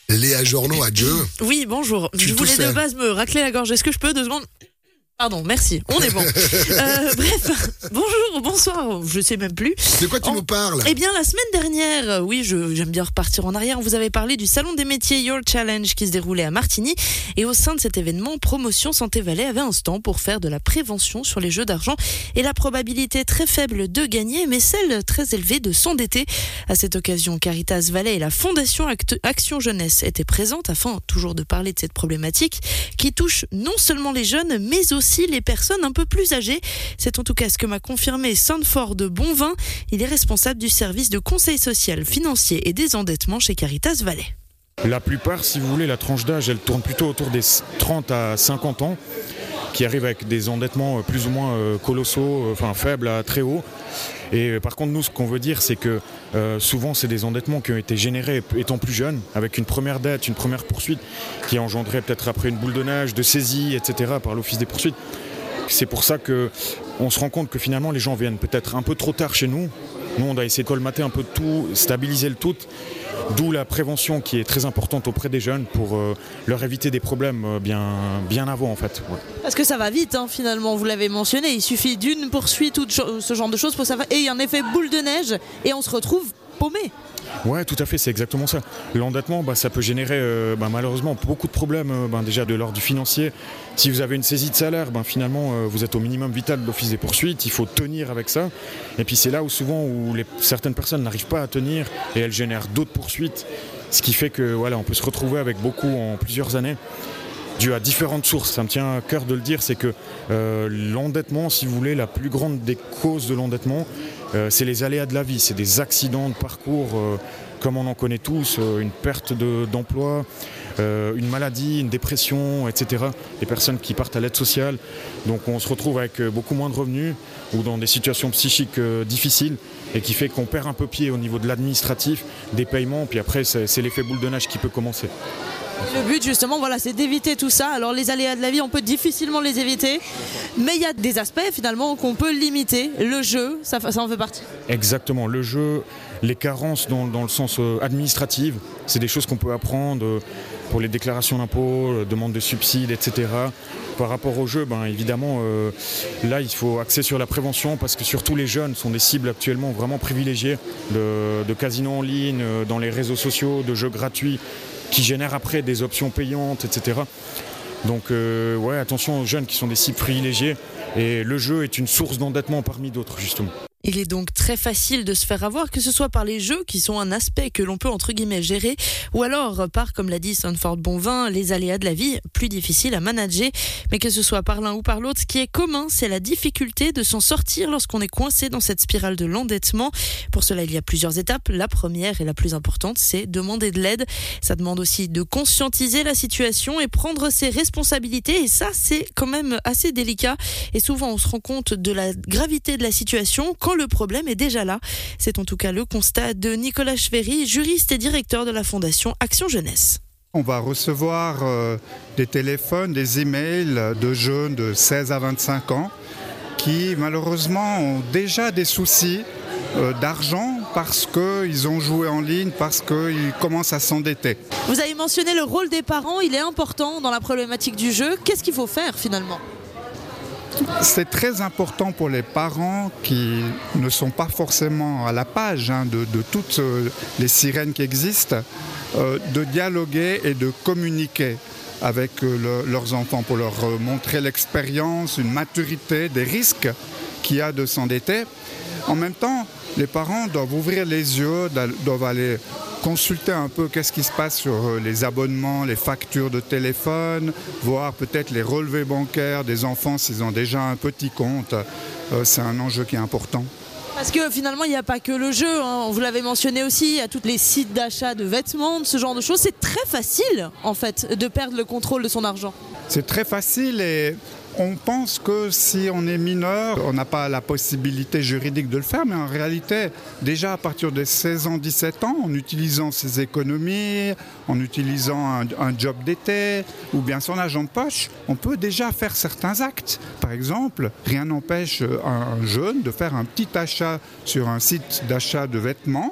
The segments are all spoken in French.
Léa Journo, adieu. Oui, bonjour. Tu Je voulais toussais. de base me racler la gorge. Est-ce que je peux 2 secondes? Pardon, merci. On est bon. Bref, bonjour, bonsoir, je sais même plus. De quoi tu nous parles? Eh bien, la semaine dernière, oui, j'aime bien repartir en arrière, on vous avait parlé du Salon des métiers Your Challenge qui se déroulait à Martigny. Et au sein de cet événement, Promotion Santé Valais avait un stand pour faire de la prévention sur les jeux d'argent et la probabilité très faible de gagner, mais celle très élevée de s'endetter. À cette occasion, Caritas Valais et la Fondation Action Jeunesse étaient présentes afin toujours de parler de cette problématique qui touche non seulement les jeunes, mais aussi les personnes un peu plus âgées. C'est en tout cas ce que m'a confirmé Sanford Bonvin. Il est responsable du service de conseil social, financier et désendettement chez Caritas Valais. La plupart, si vous voulez, la tranche d'âge, elle tourne plutôt autour des 30 à 50 ans, qui arrivent avec des endettements plus ou moins colossaux, faibles à très hauts. Et par contre, nous, ce qu'on veut dire, c'est que souvent, c'est des endettements qui ont été générés étant plus jeunes, avec une première dette, une première poursuite, qui a engendré peut-être après une boule de neige, de saisie, etc., par l'office des poursuites. C'est pour ça qu'on se rend compte que finalement, les gens viennent peut-être un peu trop tard chez nous. Nous, on a essayé de colmater un peu de tout, stabiliser le tout, d'où la prévention qui est très importante auprès des jeunes pour leur éviter des problèmes bien avant, en fait. Ouais. Parce que ça va vite, finalement, vous l'avez mentionné. Il suffit d'une poursuite ou de ce genre de choses pour ça. Et il y a un effet boule de neige et on se retrouve paumé. Ouais, tout à fait, c'est exactement ça. L'endettement, ça peut générer malheureusement beaucoup de problèmes, déjà de l'ordre du financier. Si vous avez une saisie de salaire, finalement, vous êtes au minimum vital de l'office des poursuites, il faut tenir avec ça. Et puis c'est là où souvent certaines personnes n'arrivent pas à tenir et elles génèrent d'autres poursuites, ce qui fait que on peut se retrouver avec beaucoup en plusieurs années. Dû à différentes sources, ça me tient à cœur de le dire, c'est que l'endettement, si vous voulez, la plus grande des causes de l'endettement, c'est les aléas de la vie, c'est des accidents de parcours, comme on en connaît tous, une perte d'emploi, une maladie, une dépression, etc. Les personnes qui partent à l'aide sociale, donc on se retrouve avec beaucoup moins de revenus ou dans des situations psychiques difficiles et qui fait qu'on perd un peu pied au niveau de l'administratif, des paiements, puis après c'est l'effet boule de neige qui peut commencer. Le but justement, c'est d'éviter tout ça. Alors les aléas de la vie, on peut difficilement les éviter, mais il y a des aspects finalement qu'on peut limiter. Le jeu, ça en fait partie. Exactement, le jeu, les carences dans le sens administratif, c'est des choses qu'on peut apprendre pour les déclarations d'impôts, demande de subsides, etc. Par rapport au jeu, évidemment, là il faut axer sur la prévention parce que surtout les jeunes sont des cibles actuellement vraiment privilégiées de casinos en ligne, dans les réseaux sociaux, de jeux gratuits, qui génèrent après des options payantes, etc. Donc attention aux jeunes qui sont des cibles privilégiées et le jeu est une source d'endettement parmi d'autres justement. Il est donc très facile de se faire avoir, que ce soit par les jeux qui sont un aspect que l'on peut entre guillemets gérer, ou alors par, comme l'a dit Sanford Bonvin, les aléas de la vie plus difficiles à manager. Mais que ce soit par l'un ou par l'autre, ce qui est commun, c'est la difficulté de s'en sortir lorsqu'on est coincé dans cette spirale de l'endettement. Pour cela, il y a plusieurs étapes. La première et la plus importante, c'est demander de l'aide. Ça demande aussi de conscientiser la situation et prendre ses responsabilités. Et ça, c'est quand même assez délicat. Et souvent, on se rend compte de la gravité de la situation quand le problème est déjà là. C'est en tout cas le constat de Nicolas Chvéry, juriste et directeur de la Fondation Action Jeunesse. On va recevoir des téléphones, des emails de jeunes de 16 à 25 ans qui malheureusement ont déjà des soucis d'argent parce qu'ils ont joué en ligne, parce qu'ils commencent à s'endetter. Vous avez mentionné le rôle des parents, il est important dans la problématique du jeu. Qu'est-ce qu'il faut faire finalement ? C'est très important pour les parents qui ne sont pas forcément à la page de toutes les sirènes qui existent, de dialoguer et de communiquer avec leurs enfants pour leur montrer l'expérience, une maturité, des risques qu'il y a de s'endetter. En même temps, les parents doivent ouvrir les yeux, doivent aller consulter un peu qu'est-ce qui se passe sur les abonnements, les factures de téléphone, voir peut-être les relevés bancaires des enfants s'ils ont déjà un petit compte. C'est un enjeu qui est important. Parce que finalement, il n'y a pas que le jeu, vous l'avez mentionné aussi, il y a tous les sites d'achat de vêtements, de ce genre de choses. C'est très facile, en fait, de perdre le contrôle de son argent. C'est très facile et on pense que si on est mineur, on n'a pas la possibilité juridique de le faire, mais en réalité, déjà à partir de 16 ans, 17 ans, en utilisant ses économies, en utilisant un job d'été ou bien son argent de poche, on peut déjà faire certains actes. Par exemple, rien n'empêche un jeune de faire un petit achat sur un site d'achat de vêtements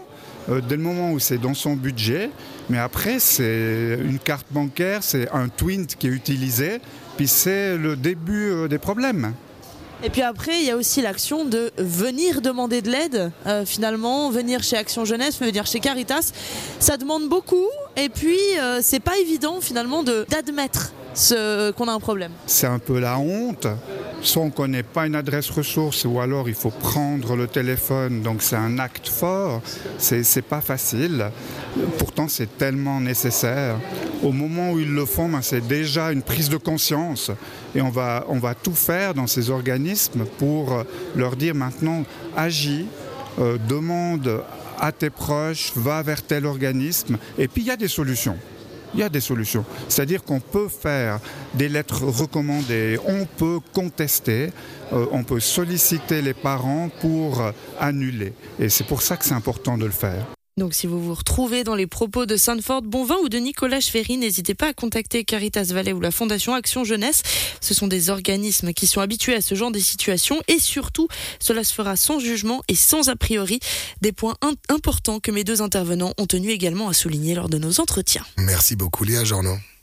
dès le moment où c'est dans son budget. Mais après, c'est une carte bancaire, c'est un Twint qui est utilisé, puis c'est le début des problèmes. Et puis après, il y a aussi l'action de venir demander de l'aide. Finalement, venir chez Action Jeunesse, venir chez Caritas, ça demande beaucoup. Et puis, c'est pas évident finalement d'admettre qu'on a un problème. C'est un peu la honte. Soit on ne connaît pas une adresse ressource, ou alors il faut prendre le téléphone. Donc c'est un acte fort. C'est pas facile. Pourtant, c'est tellement nécessaire. Au moment où ils le font, c'est déjà une prise de conscience. Et on va tout faire dans ces organismes pour leur dire maintenant, agis, demande à tes proches, va vers tel organisme. Et puis il y a des solutions. Il y a des solutions. C'est-à-dire qu'on peut faire des lettres recommandées, on peut contester, on peut solliciter les parents pour annuler. Et c'est pour ça que c'est important de le faire. Donc si vous vous retrouvez dans les propos de Sanford Bonvin ou de Nicolas Schwery, n'hésitez pas à contacter Caritas Valais ou la Fondation Action Jeunesse. Ce sont des organismes qui sont habitués à ce genre de situations et surtout, cela se fera sans jugement et sans a priori. Des points importants que mes deux intervenants ont tenu également à souligner lors de nos entretiens. Merci beaucoup Léa Jorno.